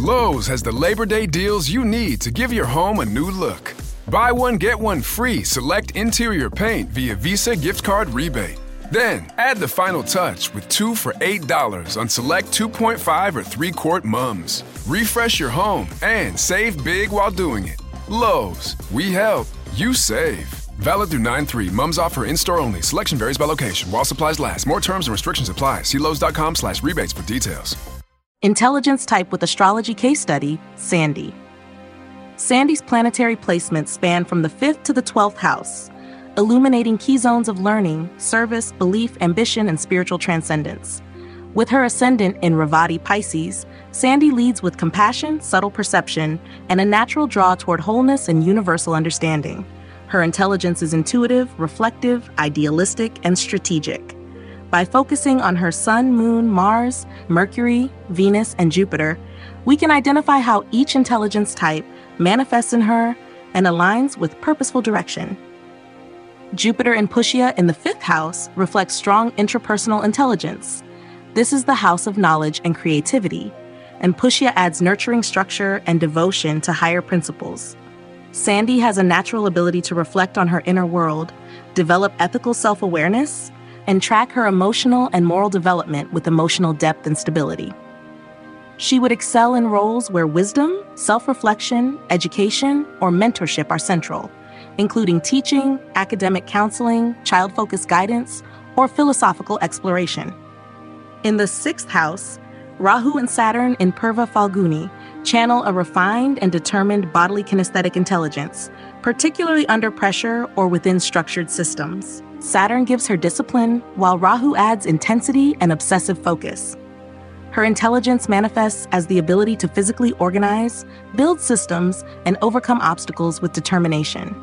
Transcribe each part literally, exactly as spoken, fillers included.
Lowe's has the Labor Day deals you need to give your home a new look. Buy one, get one free select interior paint via Visa gift card rebate. Then, add the final touch with two for eight dollars on select two point five or three quart mums. Refresh your home and save big while doing it. Lowe's, we help, you save. Valid through nine three. Mums offer in-store only. Selection varies by location. While supplies last. More terms and restrictions apply. See Lowe's.com slash rebates for details. Intelligence Type with Astrology Case Study, Sandy. Sandy's planetary placements span from the fifth to the twelfth house, illuminating key zones of learning, service, belief, ambition, and spiritual transcendence. With her ascendant in Ravati Pisces, Sandy leads with compassion, subtle perception, and a natural draw toward wholeness and universal understanding. Her intelligence is intuitive, reflective, idealistic, and strategic. By focusing on her Sun, Moon, Mars, Mercury, Venus, and Jupiter, we can identify how each intelligence type manifests in her and aligns with purposeful direction. Jupiter in Pushya in the fifth house reflects strong intrapersonal intelligence. This is the house of knowledge and creativity, and Pushya adds nurturing structure and devotion to higher principles. Sandy has a natural ability to reflect on her inner world, develop ethical self-awareness, and track her emotional and moral development with emotional depth and stability. She would excel in roles where wisdom, self-reflection, education, or mentorship are central, including teaching, academic counseling, child-focused guidance, or philosophical exploration. In the sixth house, Rahu and Saturn in Purva Falguni channel a refined and determined bodily kinesthetic intelligence, particularly under pressure or within structured systems. Saturn gives her discipline, while Rahu adds intensity and obsessive focus. Her intelligence manifests as the ability to physically organize, build systems, and overcome obstacles with determination.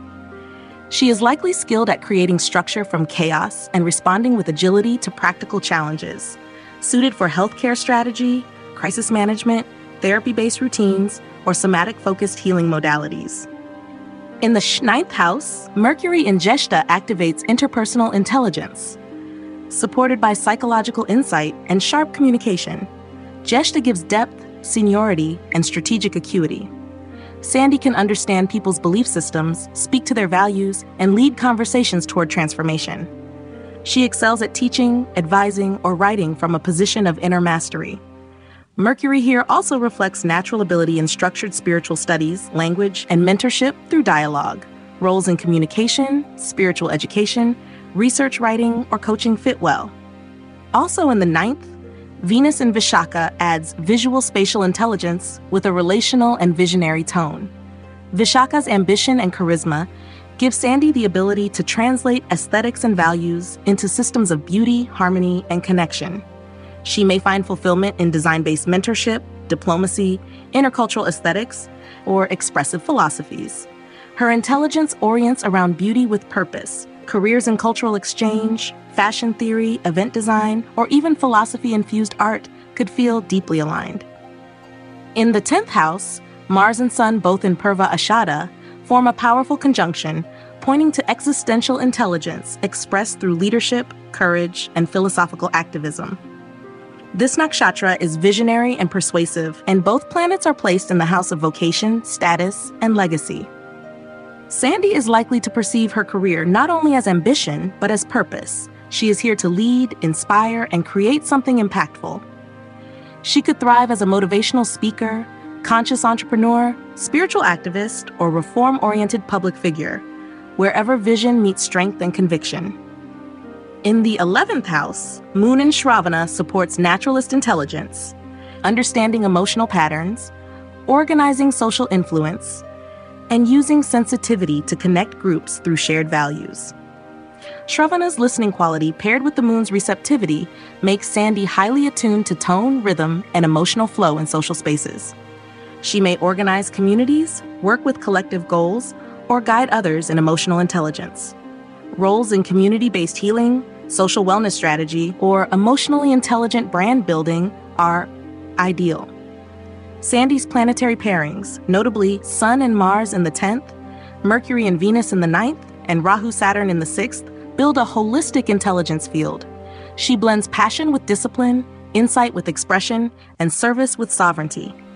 She is likely skilled at creating structure from chaos and responding with agility to practical challenges, suited for healthcare strategy, crisis management, therapy-based routines, or somatic-focused healing modalities. In the ninth house, Mercury in Jeshta activates interpersonal intelligence. Supported by psychological insight and sharp communication, Jeshta gives depth, seniority, and strategic acuity. Sandy can understand people's belief systems, speak to their values, and lead conversations toward transformation. She excels at teaching, advising, or writing from a position of inner mastery. Mercury here also reflects natural ability in structured spiritual studies, language, and mentorship through dialogue. Roles in communication, spiritual education, research writing, or coaching fit well. Also in the ninth, Venus in Vishaka adds visual spatial intelligence with a relational and visionary tone. Vishaka's ambition and charisma give Sandy the ability to translate aesthetics and values into systems of beauty, harmony, and connection. She may find fulfillment in design-based mentorship, diplomacy, intercultural aesthetics, or expressive philosophies. Her intelligence orients around beauty with purpose. Careers in cultural exchange, fashion theory, event design, or even philosophy-infused art could feel deeply aligned. In the tenth house, Mars and Sun, both in Purva Ashada, form a powerful conjunction, pointing to existential intelligence expressed through leadership, courage, and philosophical activism. This nakshatra is visionary and persuasive, and both planets are placed in the house of vocation, status, and legacy. Sandy is likely to perceive her career not only as ambition, but as purpose. She is here to lead, inspire, and create something impactful. She could thrive as a motivational speaker, conscious entrepreneur, spiritual activist, or reform-oriented public figure, wherever vision meets strength and conviction. In the eleventh house, Moon in Shravana supports naturalist intelligence, understanding emotional patterns, organizing social influence, and using sensitivity to connect groups through shared values. Shravana's listening quality paired with the moon's receptivity makes Sandy highly attuned to tone, rhythm, and emotional flow in social spaces. She may organize communities, work with collective goals, or guide others in emotional intelligence. Roles in community-based healing, social wellness strategy, or emotionally intelligent brand building are ideal. Sandy's planetary pairings, notably Sun and Mars in the tenth, Mercury and Venus in the ninth, and Rahu-Saturn in the sixth, build a holistic intelligence field. She blends passion with discipline, insight with expression, and service with sovereignty.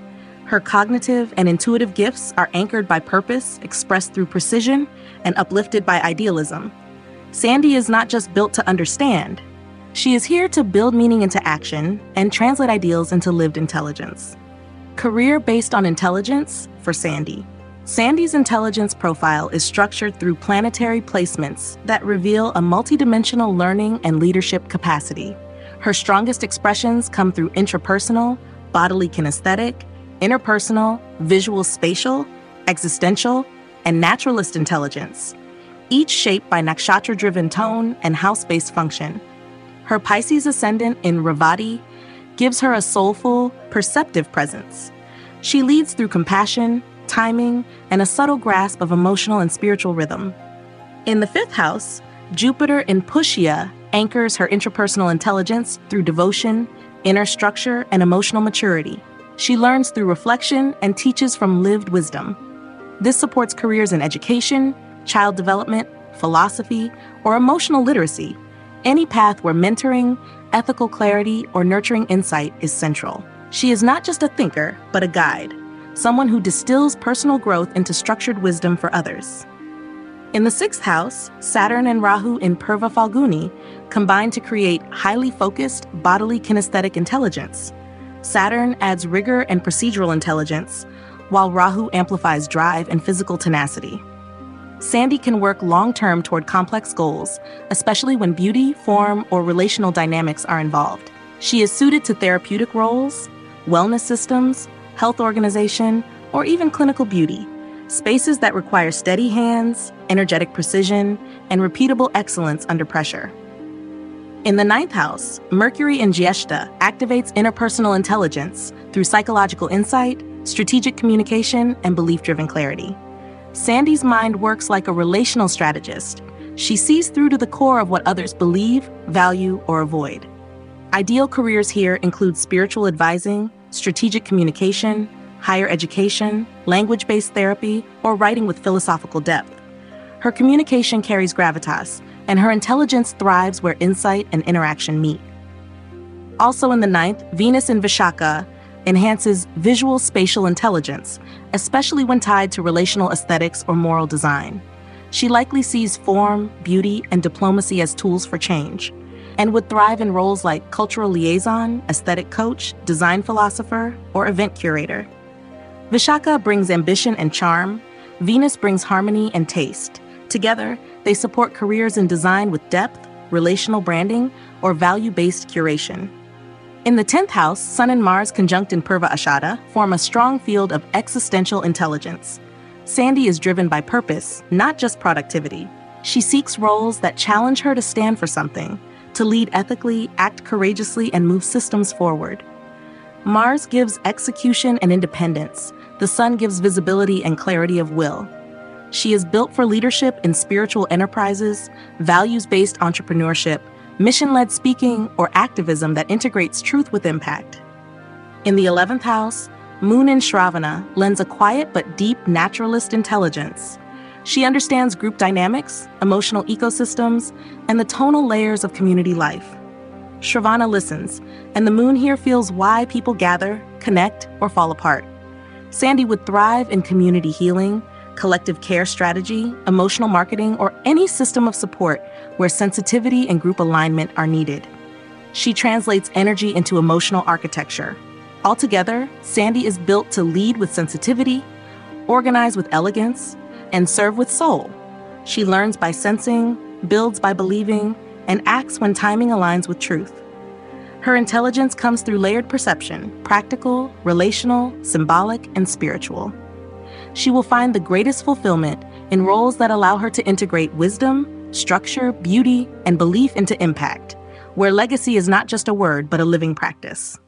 Her cognitive and intuitive gifts are anchored by purpose, expressed through precision, and uplifted by idealism. Sandy is not just built to understand. She is here to build meaning into action and translate ideals into lived intelligence. Career based on intelligence for Sandy. Sandy's intelligence profile is structured through planetary placements that reveal a multidimensional learning and leadership capacity. Her strongest expressions come through intrapersonal, bodily kinesthetic, interpersonal, visual spatial, existential, and naturalist intelligence, each shaped by nakshatra-driven tone and house-based function. Her Pisces ascendant in Revati gives her a soulful, perceptive presence. She leads through compassion, timing, and a subtle grasp of emotional and spiritual rhythm. In the fifth house, Jupiter in Pushya anchors her intrapersonal intelligence through devotion, inner structure, and emotional maturity. She learns through reflection and teaches from lived wisdom. This supports careers in education, child development, philosophy, or emotional literacy, any path where mentoring, ethical clarity, or nurturing insight is central. She is not just a thinker, but a guide, someone who distills personal growth into structured wisdom for others. In the sixth house, Saturn and Rahu in Purva Falguni combine to create highly focused, bodily kinesthetic intelligence. Saturn adds rigor and procedural intelligence, while Rahu amplifies drive and physical tenacity. Sandy can work long-term toward complex goals, especially when beauty, form, or relational dynamics are involved. She is suited to therapeutic roles, wellness systems, health organization, or even clinical beauty, spaces that require steady hands, energetic precision, and repeatable excellence under pressure. In the ninth house, Mercury in Jyeshta activates interpersonal intelligence through psychological insight, strategic communication, and belief-driven clarity. Sandy's mind works like a relational strategist. She sees through to the core of what others believe, value, or avoid. Ideal careers here include spiritual advising, strategic communication, higher education, language-based therapy, or writing with philosophical depth. Her communication carries gravitas, and her intelligence thrives where insight and interaction meet. Also in the ninth, Venus in Vishaka enhances visual spatial intelligence, especially when tied to relational aesthetics or moral design. She likely sees form, beauty, and diplomacy as tools for change, and would thrive in roles like cultural liaison, aesthetic coach, design philosopher, or event curator. Vishaka brings ambition and charm. Venus brings harmony and taste. Together, they support careers in design with depth, relational branding, or value-based curation. In the tenth house, Sun and Mars conjunct in Purva Ashada form a strong field of existential intelligence. Sandy is driven by purpose, not just productivity. She seeks roles that challenge her to stand for something, to lead ethically, act courageously, and move systems forward. Mars gives execution and independence. The Sun gives visibility and clarity of will. She is built for leadership in spiritual enterprises, values-based entrepreneurship, mission-led speaking, or activism that integrates truth with impact. In the eleventh house, Moon in Shravana lends a quiet but deep naturalist intelligence. She understands group dynamics, emotional ecosystems, and the tonal layers of community life. Shravana listens, and the moon here feels why people gather, connect, or fall apart. Sandy would thrive in community healing, collective care strategy, emotional marketing, or any system of support where sensitivity and group alignment are needed. She translates energy into emotional architecture. Altogether, Sandy is built to lead with sensitivity, organize with elegance, and serve with soul. She learns by sensing, builds by believing, and acts when timing aligns with truth. Her intelligence comes through layered perception, practical, relational, symbolic, and spiritual. She will find the greatest fulfillment in roles that allow her to integrate wisdom, structure, beauty, and belief into impact, where legacy is not just a word, but a living practice.